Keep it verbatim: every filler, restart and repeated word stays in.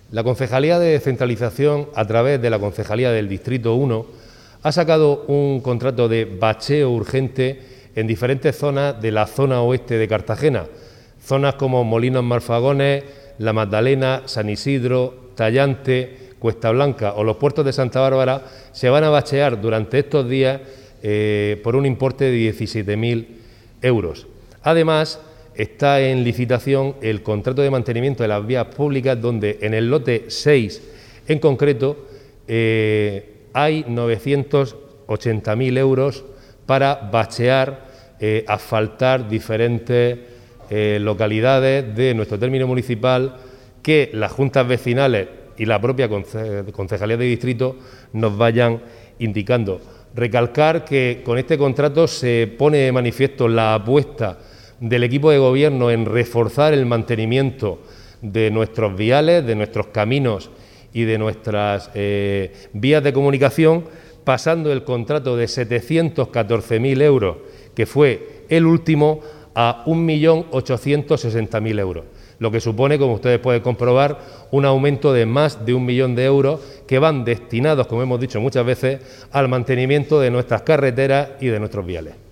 La Concejalía de Descentralización, a través de la Concejalía del Distrito uno, ha sacado un contrato de bacheo urgente en diferentes zonas de la zona oeste de Cartagena, zonas como Molinos Marfagones, La Magdalena, San Isidro, Tallante, Cuesta Blanca o los puertos de Santa Bárbara. Se van a bachear durante estos días eh, por un importe de diecisiete mil euros. Además, está en licitación el contrato de mantenimiento de las vías públicas, donde en el lote seis en concreto eh, hay novecientos ochenta mil euros para bachear, eh, asfaltar diferentes eh, localidades de nuestro término municipal que las juntas vecinales y la propia conce Concejalía de Distrito nos vayan indicando. Recalcar que con este contrato se pone de manifiesto la apuesta del equipo de gobierno en reforzar el mantenimiento de nuestros viales, de nuestros caminos y de nuestras eh, vías de comunicación, pasando el contrato de setecientos catorce mil euros, que fue el último, a un millón ochocientos sesenta mil euros, lo que supone, como ustedes pueden comprobar, un aumento de más de un millón de euros que van destinados, como hemos dicho muchas veces, al mantenimiento de nuestras carreteras y de nuestros viales.